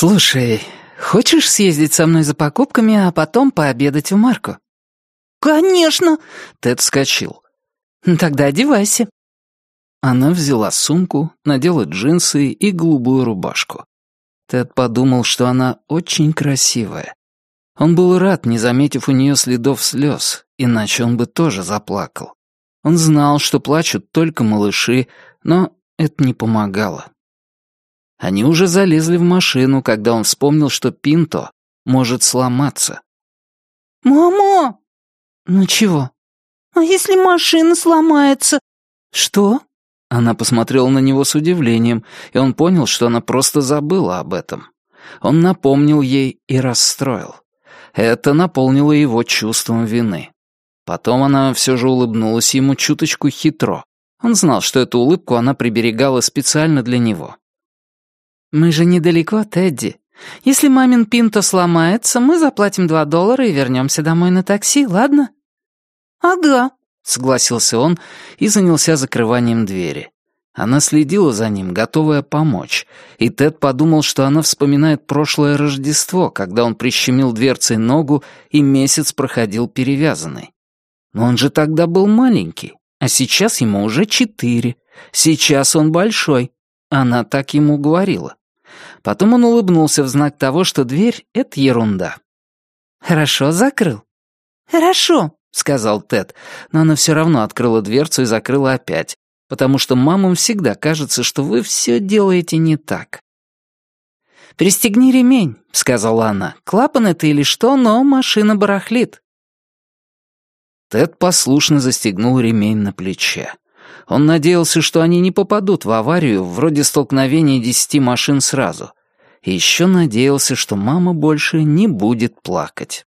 «Слушай, хочешь съездить со мной за покупками, а потом пообедать у Марко?» «Конечно!» — Тед вскочил. «Тогда одевайся». Она взяла сумку, надела джинсы и голубую рубашку. Тед подумал, что она очень красивая. Он был рад, не заметив у нее следов слез, иначе он бы тоже заплакал. Он знал, что плачут только малыши, но это не помогало. Они уже залезли в машину, когда он вспомнил, что Пинто может сломаться. «Мама, «Ну чего?» а если машина сломается?» «Что?» Она посмотрела на него с удивлением, и он понял, что она просто забыла об этом. Он напомнил ей и расстроил. Это наполнило его чувством вины. Потом она все же улыбнулась ему чуточку хитро. Он знал, что эту улыбку она приберегала специально для него. «Мы же недалеко, Тедди. Если мамин Пинто сломается, мы заплатим $2 и вернемся домой на такси, ладно?» «Ага», — согласился он и занялся закрыванием двери. Она следила за ним, готовая помочь, и Тед подумал, что она вспоминает прошлое Рождество, когда он прищемил дверцей ногу и месяц проходил перевязанный. Но он же тогда был маленький, а сейчас ему уже 4. Сейчас он большой. Она так ему говорила. Потом он улыбнулся в знак того, что дверь — это ерунда. «Хорошо закрыл?» «Хорошо», — сказал Тед, но она все равно открыла дверцу и закрыла опять, потому что мамам всегда кажется, что вы все делаете не так. «Пристегни ремень», — сказала она. «Клапан это или что, но машина барахлит». Тед послушно застегнул ремень на плече. Он надеялся, что они не попадут в аварию, вроде столкновения 10 машин сразу. И еще надеялся, что мама больше не будет плакать.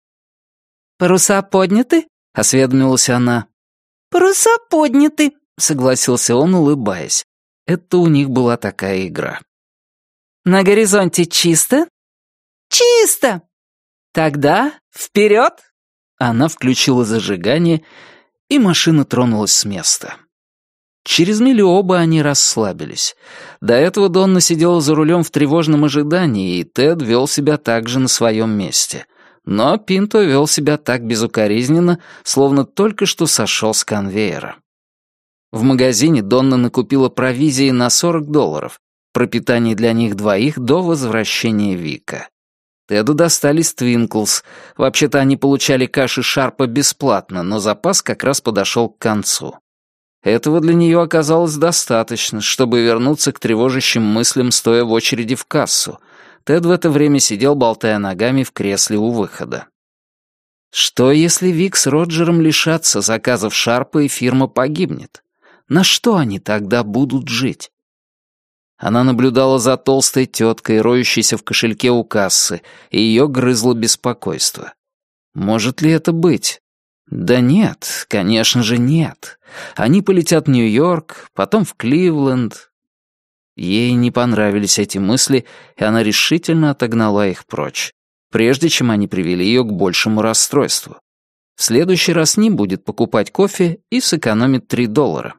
«Паруса подняты?» — осведомилась она. «Паруса подняты», — согласился он, улыбаясь. Это у них была такая игра. «На горизонте чисто?» «Чисто!» «Тогда вперед!» Она включила зажигание, и машина тронулась с места. Через милю оба они расслабились. До этого Донна сидела за рулем в тревожном ожидании, и Тед вел себя так же на своем месте. Но Пинто вел себя так безукоризненно, словно только что сошел с конвейера. В магазине Донна накупила провизии на $40, пропитание для них двоих до возвращения Вика. Теду достались Твинклс. Вообще-то они получали каши Шарпа бесплатно, но запас как раз подошел к концу. Этого для нее оказалось достаточно, чтобы вернуться к тревожащим мыслям, стоя в очереди в кассу. Тед в это время сидел, болтая ногами в кресле у выхода. Что, если Вик с Роджером лишатся заказов Шарпа и фирма погибнет? На что они тогда будут жить? Она наблюдала за толстой теткой, роющейся в кошельке у кассы, и ее грызло беспокойство. Может ли это быть? Да нет, конечно же нет. Они полетят в Нью-Йорк, потом в Кливленд. Ей не понравились эти мысли, и она решительно отогнала их прочь, прежде чем они привели ее к большему расстройству. В следующий раз не будет покупать кофе и сэкономит $3.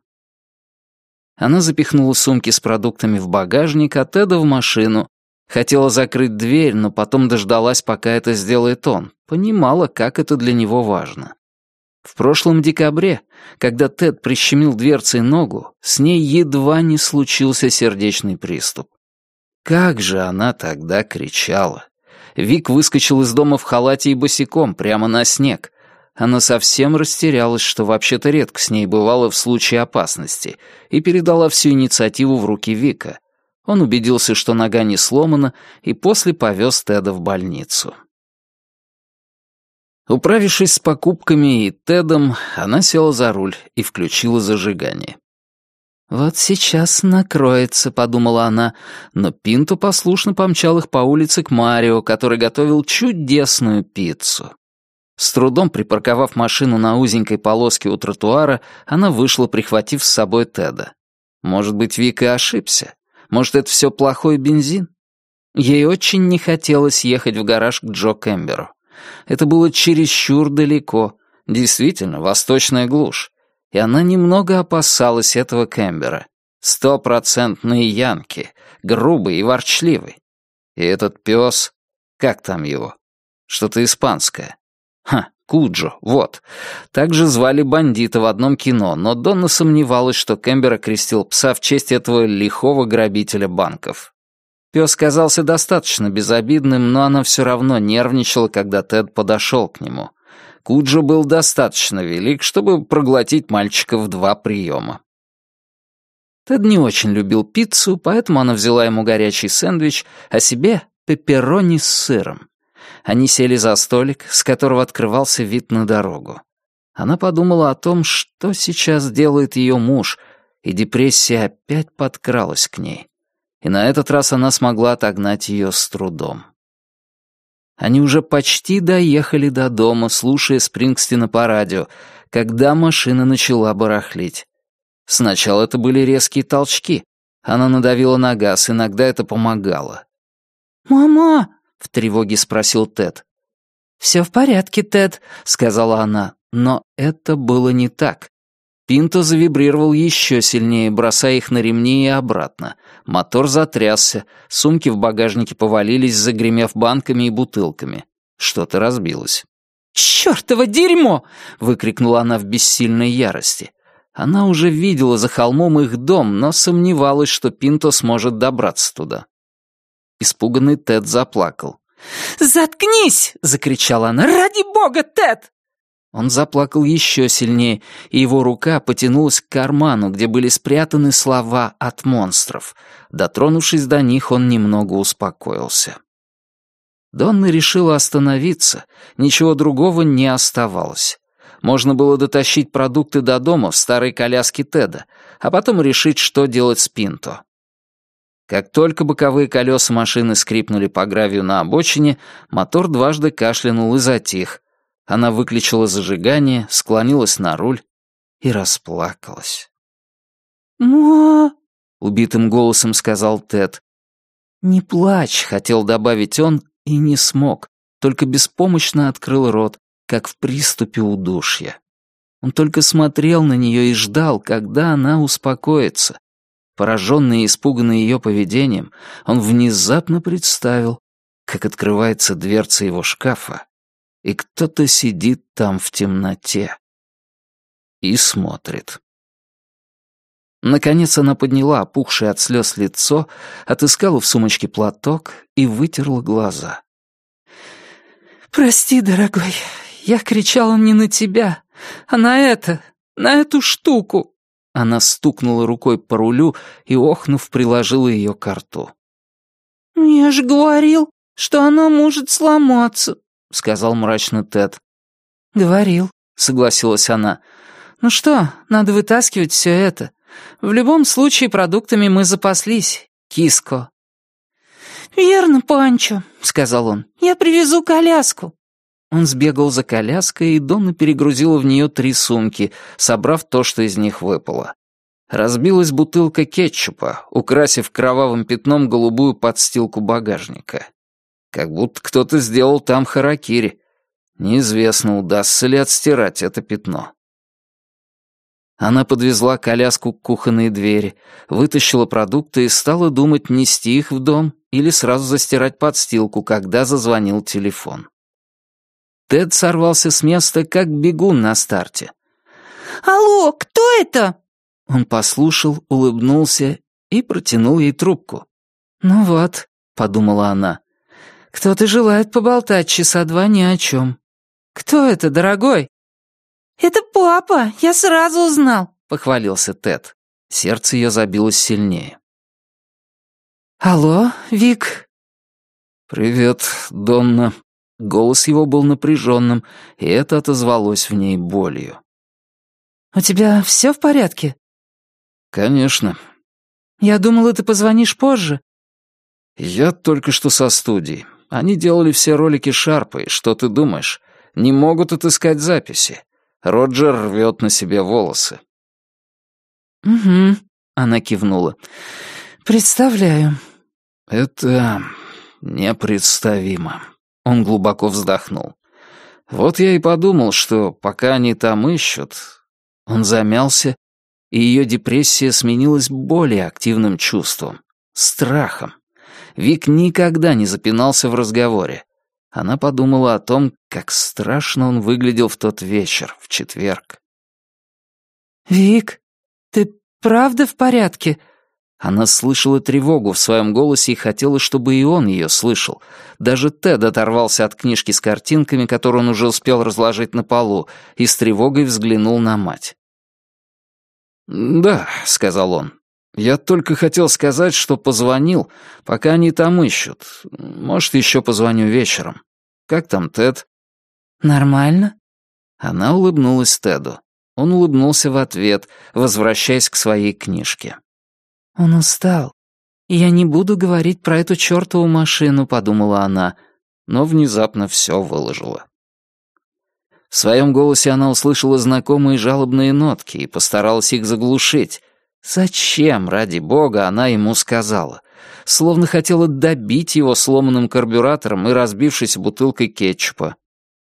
Она запихнула сумки с продуктами в багажник, а Теда в машину. Хотела закрыть дверь, но потом дождалась, пока это сделает он. Понимала, как это для него важно. В прошлом декабре, когда Тед прищемил дверцей ногу, с ней едва не случился сердечный приступ. Как же она тогда кричала. Вик выскочил из дома в халате и босиком, прямо на снег. Она совсем растерялась, что вообще-то редко с ней бывало в случае опасности, и передала всю инициативу в руки Вика. Он убедился, что нога не сломана, и после повез Теда в больницу. Управившись с покупками и Тедом, она села за руль и включила зажигание. «Вот сейчас накроется», — подумала она, но Пинто послушно помчал их по улице к Марио, который готовил чудесную пиццу. С трудом припарковав машину на узенькой полоске у тротуара, она вышла, прихватив с собой Теда. Может быть, Вик и ошибся? Может, это все плохой бензин? Ей очень не хотелось ехать в гараж к Джо Кэмберу. Это было чересчур далеко, действительно, восточная глушь. И она немного опасалась этого Кэмбера. 100% янки, грубый и ворчливый. И этот пес... Как там его? Что-то испанское. Куджо, вот. Также звали бандита в одном кино, но Донна сомневалась, что Кэмбер окрестил пса в честь этого лихого грабителя банков. Пес казался достаточно безобидным, но она все равно нервничала, когда Тед подошел к нему. Куджо был достаточно велик, чтобы проглотить мальчика в 2 приема. Тед не очень любил пиццу, поэтому она взяла ему горячий сэндвич, а себе пепперони с сыром. Они сели за столик, с которого открывался вид на дорогу. Она подумала о том, что сейчас делает ее муж, и депрессия опять подкралась к ней. И на этот раз она смогла отогнать ее с трудом. Они уже почти доехали до дома, слушая Спрингстина по радио, когда машина начала барахлить. Сначала это были резкие толчки. Она надавила на газ, иногда это помогало. «Мама!» — в тревоге спросил Тед. «Все в порядке, Тед», — сказала она, но это было не так. Пинто завибрировал еще сильнее, бросая их на ремни и обратно. Мотор затрясся, сумки в багажнике повалились, загремев банками и бутылками. Что-то разбилось. «Чёртово дерьмо!» — выкрикнула она в бессильной ярости. Она уже видела за холмом их дом, но сомневалась, что Пинто сможет добраться туда. Испуганный Тед заплакал. «Заткнись!» — закричала она. «Ради бога, Тед!» Он заплакал еще сильнее, и его рука потянулась к карману, где были спрятаны слова от монстров. Дотронувшись до них, он немного успокоился. Донна решила остановиться, ничего другого не оставалось. Можно было дотащить продукты до дома в старой коляске Теда, а потом решить, что делать с Пинто. Как только боковые колеса машины скрипнули по гравию на обочине, мотор дважды кашлянул и затих. Она выключила зажигание, склонилась на руль и расплакалась. «Ма!» — убитым голосом сказал Тед. «Не плачь», — хотел добавить он, и не смог, только беспомощно открыл рот, как в приступе удушья. Он только смотрел на нее и ждал, когда она успокоится. Пораженный и испуганный ее поведением, он внезапно представил, как открывается дверца его шкафа, и кто-то сидит там в темноте и смотрит. Наконец она подняла опухшее от слез лицо, отыскала в сумочке платок и вытерла глаза. «Прости, дорогой, я кричала не на тебя, а на эту штуку». Она стукнула рукой по рулю и, охнув, приложила ее к рту. «Я же говорил, что она может сломаться», — сказал мрачно Тед. «Говорил», — согласилась она. «Ну что, надо вытаскивать все это. В любом случае продуктами мы запаслись, киско». «Верно, Панчо», — сказал он. «Я привезу коляску». Он сбегал за коляской, и Донна перегрузила в нее 3 сумки, собрав то, что из них выпало. Разбилась бутылка кетчупа, украсив кровавым пятном голубую подстилку багажника. Как будто кто-то сделал там харакири. Неизвестно, удастся ли отстирать это пятно. Она подвезла коляску к кухонной двери, вытащила продукты и стала думать, нести их в дом или сразу застирать подстилку, когда зазвонил телефон. Тед сорвался с места, как бегун на старте. «Алло, кто это?» Он послушал, улыбнулся и протянул ей трубку. «Ну вот», — подумала она, — «кто-то желает поболтать часа 2 ни о чем. Кто это, дорогой?» «Это папа, я сразу узнал», — похвалился Тед. Сердце ее забилось сильнее. «Алло, Вик?» «Привет, Донна». Голос его был напряженным, и это отозвалось в ней болью. «У тебя все в порядке?» «Конечно». «Я думала, ты позвонишь позже». «Я только что со студии. Они делали все ролики Шарпа, и что ты думаешь? Не могут отыскать записи. Роджер рвет на себе волосы». «Угу», — она кивнула. «Представляю». «Это непредставимо». Он глубоко вздохнул. «Вот я и подумал, что пока они там ищут...» Он замялся, и ее депрессия сменилась более активным чувством — страхом. Вик никогда не запинался в разговоре. Она подумала о том, как страшно он выглядел в тот вечер, в четверг. «Вик, ты правда в порядке?» Она слышала тревогу в своем голосе и хотела, чтобы и он ее слышал. Даже Тед оторвался от книжки с картинками, которую он уже успел разложить на полу, и с тревогой взглянул на мать. «Да», — сказал он. «Я только хотел сказать, что позвонил, пока они там ищут. Может, еще позвоню вечером. Как там Тед?» «Нормально?» Она улыбнулась Теду. Он улыбнулся в ответ, возвращаясь к своей книжке. «Он устал. Я не буду говорить про эту чёртову машину», — подумала она, но внезапно все выложила. В своем голосе она услышала знакомые жалобные нотки и постаралась их заглушить. Зачем, ради бога, она ему сказала? Словно хотела добить его сломанным карбюратором и разбившейся бутылкой кетчупа.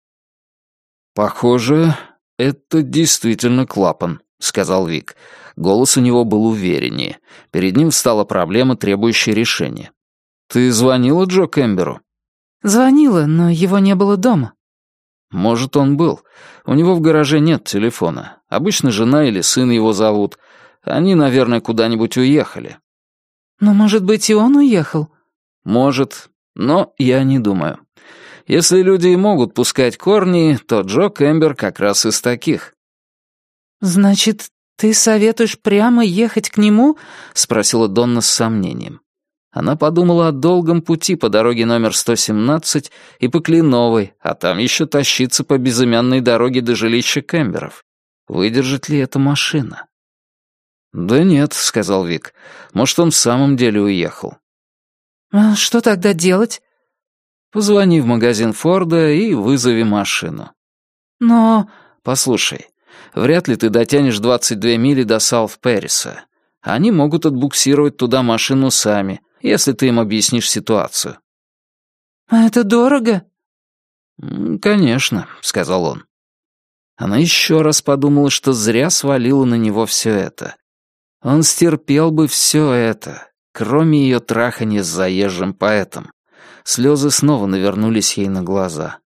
«Похоже, это действительно клапан», — сказал Вик. Голос у него был увереннее. Перед ним встала проблема, требующая решения. «Ты звонила Джо Кэмберу?» «Звонила, но его не было дома». «Может, он был. У него в гараже нет телефона. Обычно жена или сын его зовут. Они, наверное, куда-нибудь уехали». «Но, может быть, и он уехал?» «Может, но я не думаю. Если люди и могут пускать корни, то Джо Кэмбер как раз из таких». «Значит, ты советуешь прямо ехать к нему?» — спросила Донна с сомнением. Она подумала о долгом пути по дороге номер 117 и по Кленовой, а там еще тащиться по безымянной дороге до жилища Кэмберов. Выдержит ли эта машина? «Да нет», — сказал Вик. «Может, он в самом деле уехал». «А что тогда делать?» «Позвони в магазин Форда и вызови машину». «Но...» «Послушай, вряд ли ты дотянешь 22 мили до Саут-Пэриса. Они могут отбуксировать туда машину сами, если ты им объяснишь ситуацию». «А это дорого?» «Конечно», — сказал он. Она еще раз подумала, что зря свалила на него все это. Он стерпел бы все это, кроме ее траханья с заезжим поэтом. Слезы снова навернулись ей на глаза.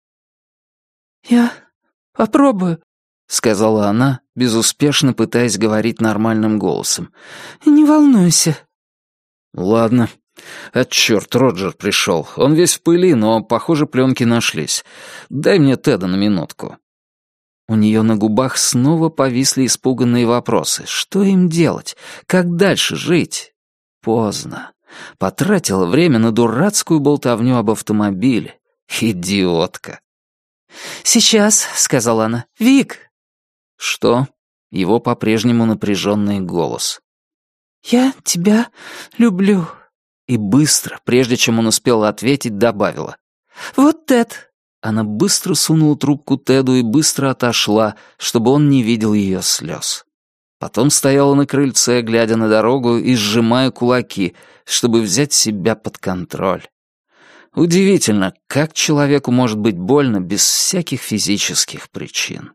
«Я попробую», — сказала она, безуспешно пытаясь говорить нормальным голосом. «Не волнуйся». «Ладно. Чёрт, Роджер пришел. Он весь в пыли, но, похоже, пленки нашлись. Дай мне Теда на минутку». У нее на губах снова повисли испуганные вопросы. Что им делать? Как дальше жить? Поздно. Потратила время на дурацкую болтовню об автомобиле. Идиотка. «Сейчас», — сказала она. «Вик!» «Что?» Его по-прежнему напряженный голос. «Я тебя люблю». И быстро, прежде чем он успел ответить, добавила. «Вот Тед». Она быстро сунула трубку Теду и быстро отошла, чтобы он не видел ее слез. Потом стояла на крыльце, глядя на дорогу и сжимая кулаки, чтобы взять себя под контроль. Удивительно, как человеку может быть больно без всяких физических причин.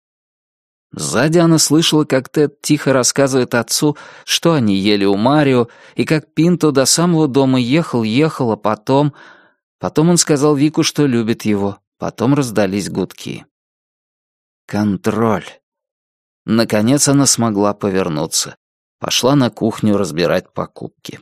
Сзади она слышала, как Тед тихо рассказывает отцу, что они ели у Марио, и как Пинто до самого дома ехал, а потом... Потом он сказал Вику, что любит его. Потом раздались гудки. Контроль. Наконец она смогла повернуться. Пошла на кухню разбирать покупки.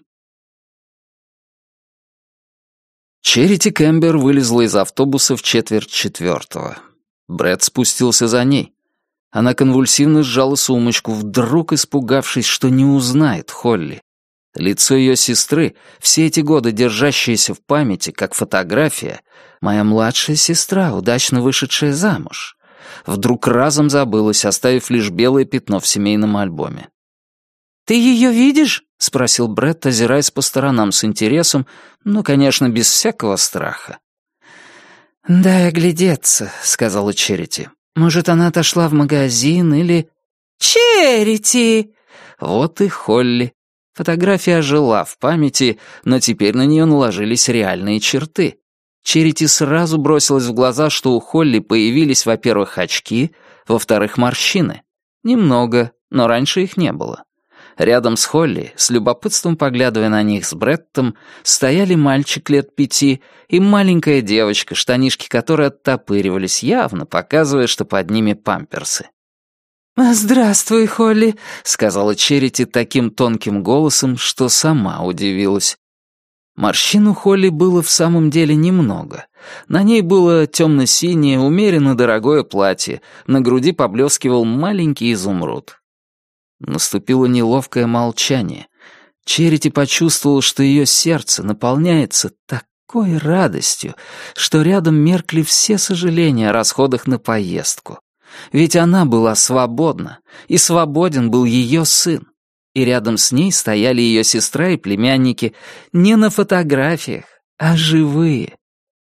Черити Кэмбер вылезла из автобуса в 3:45. Брэд спустился за ней. Она конвульсивно сжала сумочку, вдруг испугавшись, что не узнает Холли. Лицо ее сестры, все эти годы держащееся в памяти, как фотография, моя младшая сестра, удачно вышедшая замуж, вдруг разом забылась, оставив лишь белое пятно в семейном альбоме. «Ты ее видишь?» — спросил Брэд, озираясь по сторонам с интересом, но, конечно, без всякого страха. «Дай оглядеться», — сказала Черити. «Может, она отошла в магазин или...» «Черити!» Вот и Холли. Фотография ожила в памяти, но теперь на нее наложились реальные черты. Черити сразу бросилось в глаза, что у Холли появились, во-первых, очки, во-вторых, морщины. Немного, но раньше их не было. Рядом с Холли, с любопытством поглядывая на них с Бреттом, стояли мальчик лет 5 и маленькая девочка, штанишки которой оттопыривались, явно показывая, что под ними памперсы. «Здравствуй, Холли», — сказала Черити таким тонким голосом, что сама удивилась. Морщин у Холли было в самом деле немного. На ней было темно-синее, умеренно дорогое платье, на груди поблескивал маленький изумруд. Наступило неловкое молчание. Черити почувствовала, что ее сердце наполняется такой радостью, что рядом меркли все сожаления о расходах на поездку. Ведь она была свободна, и свободен был ее сын. И рядом с ней стояли ее сестра и племянники не на фотографиях, а живые.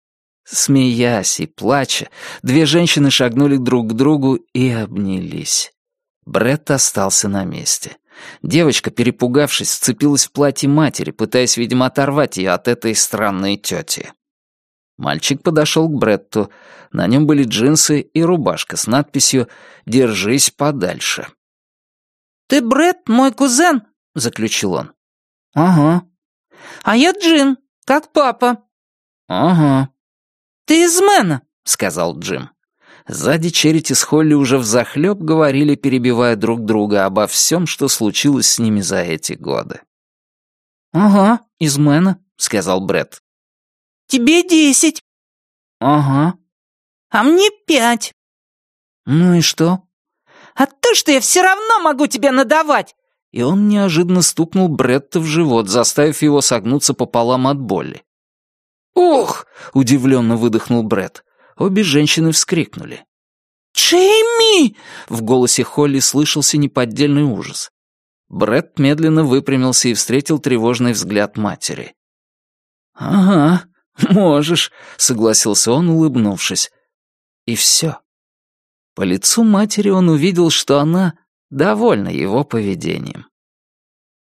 Смеясь и плача, две женщины шагнули друг к другу и обнялись. Бретт остался на месте. Девочка, перепугавшись, вцепилась в платье матери, пытаясь, видимо, оторвать ее от этой странной тети. Мальчик подошел к Бретту. На нем были джинсы и рубашка с надписью «Держись подальше». «Ты Бретт, мой кузен?» — заключил он. «Ага». «А я Джим, как папа». «Ага». «Ты из Мэна», — сказал Джим. Сзади Черити с Холли уже взахлеб говорили, перебивая друг друга, обо всем, что случилось с ними за эти годы. «Ага, из Мэна», — сказал Бретт. «Тебе 10». «Ага». «А мне 5». «Ну и что?» «А то, что я все равно могу тебе надавать!» И он неожиданно стукнул Бретта в живот, заставив его согнуться пополам от боли. «Ох!» — удивленно выдохнул Бретт. Обе женщины вскрикнули. «Джейми!» — в голосе Холли слышался неподдельный ужас. Бретт медленно выпрямился и встретил тревожный взгляд матери. «Ага, можешь», — согласился он, улыбнувшись. И все. По лицу матери он увидел, что она довольна его поведением.